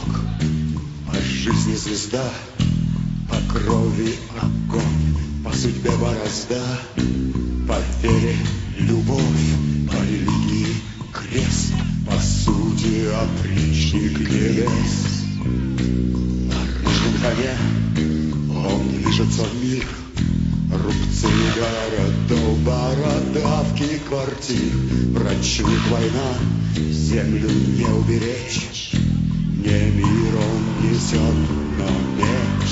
по жизни звезда, по крови огонь, по судьбе борозда, по вере любовь, по религии крест, по сути опричник небес. На рыжем коне он движется в мир, рубцы городов, бородавки квартир. Врачует война, землю не уберечь, не мир он несет, но меч.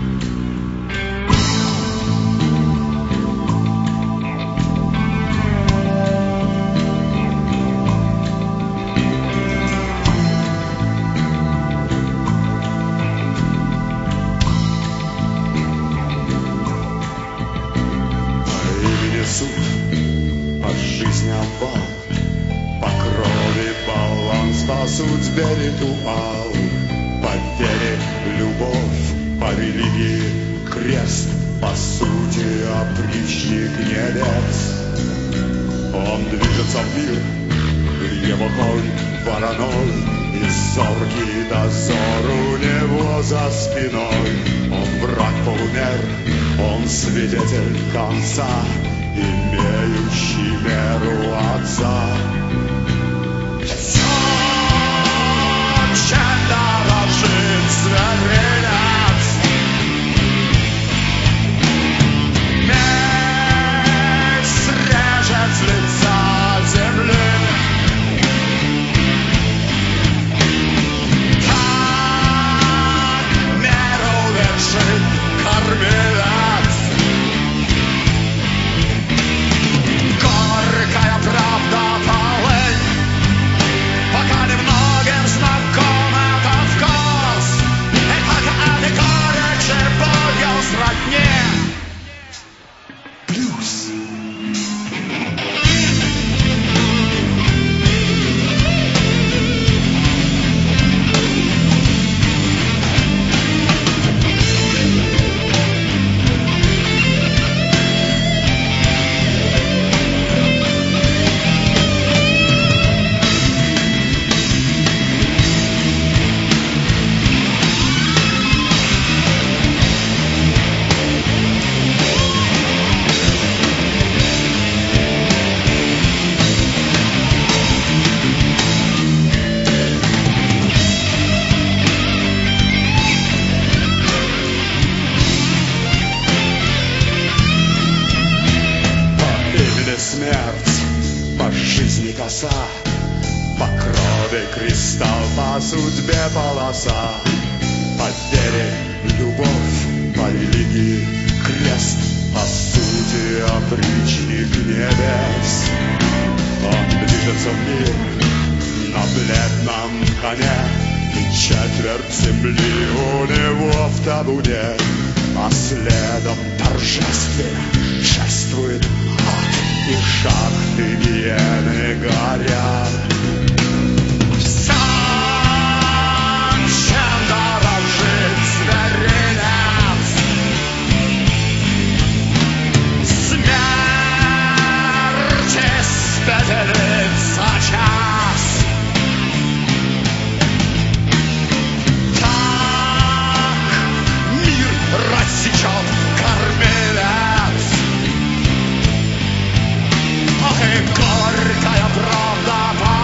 Суд, по жизни обвал, по крови баланс, по судьбе ритуал, по вере любовь, по религии крест, по сути опричник небес. Он движется в мир, его конь вороной, и зоркий дозор у него за спиной. Он враг полумер, он свидетель конца, имеющий меру отца. Он чем дорожит зверинец, меч срежет с лица земли. Так меру вершит кормилец. Правда, полынь, пока немногим знаком этот вкус, и только этой горечи болью сродни плюс. Смерть, по жизни коса, по крови кристалл, по судьбе полоса, по вере любовь, по религии крест, по сути опричник небес. Он движется в мир на бледном коне, и четверть земли у него в табуне, а следом торжественно шествует ад. И шахты гиены горят. Все, чем дорожит зверинец, смерти спеделится час. Так мир рассечет кормилец. Ох, и горькая правда.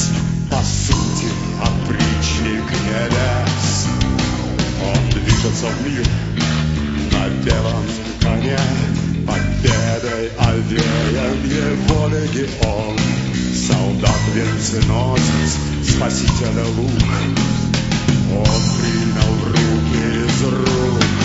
Отец, по сути, опричник Небес. Он движется в мир на белом коне, победой овеян его легион. Солдат венценосец, спасителя лук, он принял в руки из рук